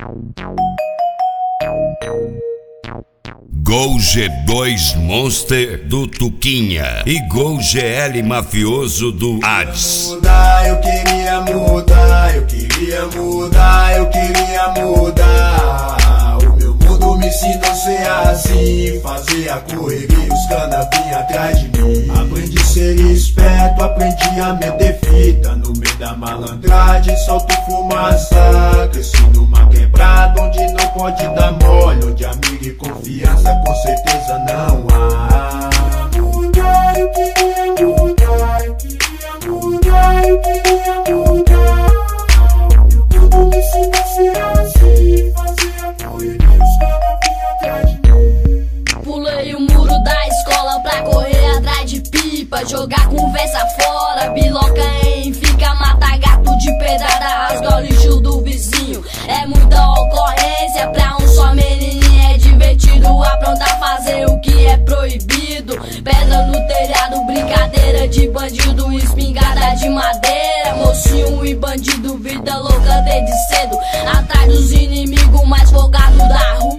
Gol G2 Monster do Tuquinha e Gol GL Mafioso do Hades. Eu queria mudar, eu queria mudar, eu queria mudar. O meu mundo me ensinou a ser assim, fazer a correria, os cana vinham atrás de mim. Aprendi a ser esperto, aprendi a meter fita no meio da malandragem, solto fumaça. Cresci numa quebrada onde não pode dar mole, onde amigo e confiança com certeza não há. Eu queria mudar, eu queria mudar, eu queria mudar. Tudo me ensina a ser assim, fazer a correria, os caras vinham atrás de mim. Pulei o muro da escola pra correr atrás de pipa, jogar conversa fora, biloca em fica, mata gato de pedrada, rasga o lixo do vizinho. É muita ocorrência pra um só menininho, é divertido aprontar, fazer o que é proibido. Pedra no telhado, brincadeira de bandido, espingarda de madeira, mocinho e bandido, vida louca desde cedo, atrás dos inimigos mais folgados da rua.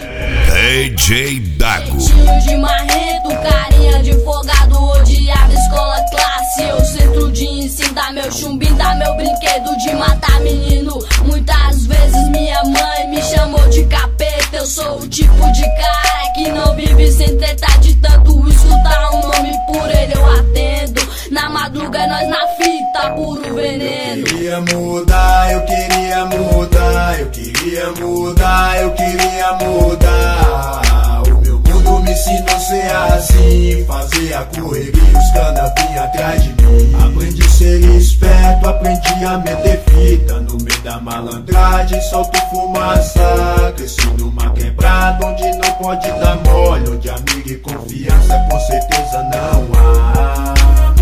DJ Dago. Jeitinho de marrento, carinha de folgado, odiava escola classe. Eu centro de ensino, dá meu chumbinho, dá meu brinquedo de matar menino. Muitas vezes minha mãe me chamou de capeta. Eu sou o tipo de cara que não vive sem tentar, de tanto escutar um nome por ele eu atendo. Na madruga nós na fita, puro veneno. Eu queria mudar, eu queria mudar, eu queria mudar, eu queria mudar. O meu mundo me ensinou a ser assim, fazer a correria, os cana vinham atrás de mim. Aprendi a ser esperto, aprendi a meter fita no meio da malandragem, solto fumaça. Cresci numa quebrada onde não pode dar mole, onde amigo e confiança com certeza não há.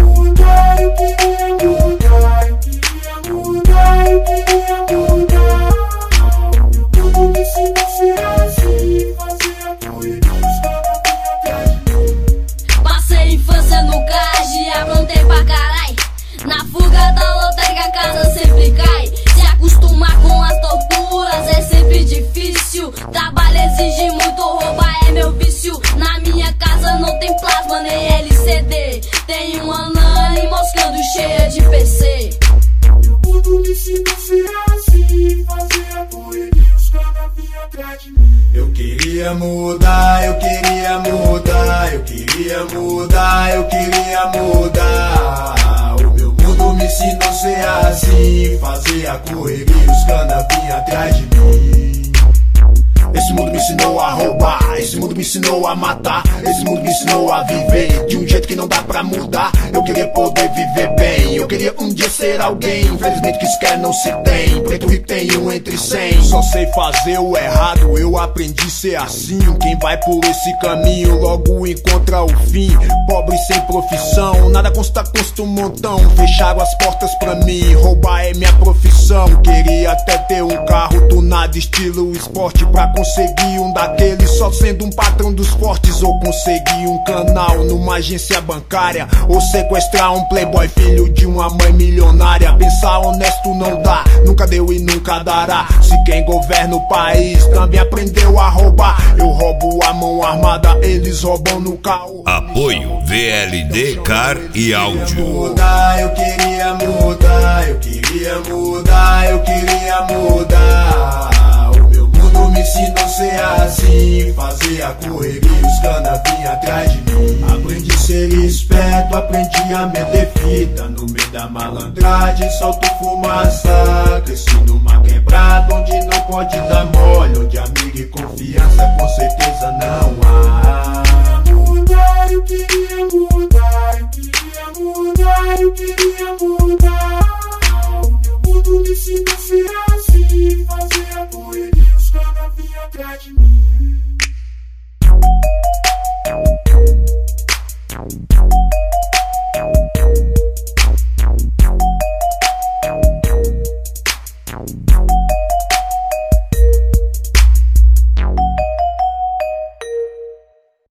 Eu queria mudar, eu queria mudar, eu queria mudar. Tudo me ensina a ser assim, fazer a correria, os caras vinham atrás de mim. Passei infância no cage, aprontei pra carai. Na fuga da lotérica a casa sempre cai. Se acostumar com as torturas é sempre difícil. Trabalho exige muito, roubar é meu vício. Na minha casa não tem plasma nem LCD. Tem uma LAN moscando cheia de PC. Tudo me ensina a ser assim, fazer a correria, os caras vinham atrás de mim. Eu queria mudar, eu queria mudar, eu queria mudar, eu queria mudar. O meu mundo me ensinou a ser assim, fazer a correria, os cana vinham atrás de mim. Esse mundo me ensinou a roubar, esse mundo me ensinou a matar, esse mundo me ensinou a viver de um jeito que não dá pra mudar. Eu queria poder viver bem, eu queria um dia ser alguém. Infelizmente que isso quer não se tem, preto rico tem um entre 100. Só sei fazer o errado, eu aprendi a ser assim. Quem vai por esse caminho logo encontra o fim. Pobre sem profissão, nada consta um montão. Fecharam as portas pra mim, roubar é minha profissão. Queria até ter um carro tunado estilo esporte, pra conseguir um daqueles só sendo um patrão dos fortes. Ou conseguir um canal numa agência bancária, ou sequestrar um playboy filho de uma mãe milionária. Pensar honesto não dá, nunca deu e nunca dará. Se quem governa o país também aprendeu a roubar, eu roubo a mão armada, eles roubam no carro. Apoio VLD Car e Áudio. Eu queria mudar, eu queria mudar, eu queria mudar. Me ensinou a ser assim, fazer a correria, os cana vinham atrás de mim. Aprendi a ser esperto, aprendi a meter fita no meio da malandragem, solto fumaça. Cresci numa quebrada onde não pode dar mole, onde amigo e confiança com certeza não há. Eu queria mudar.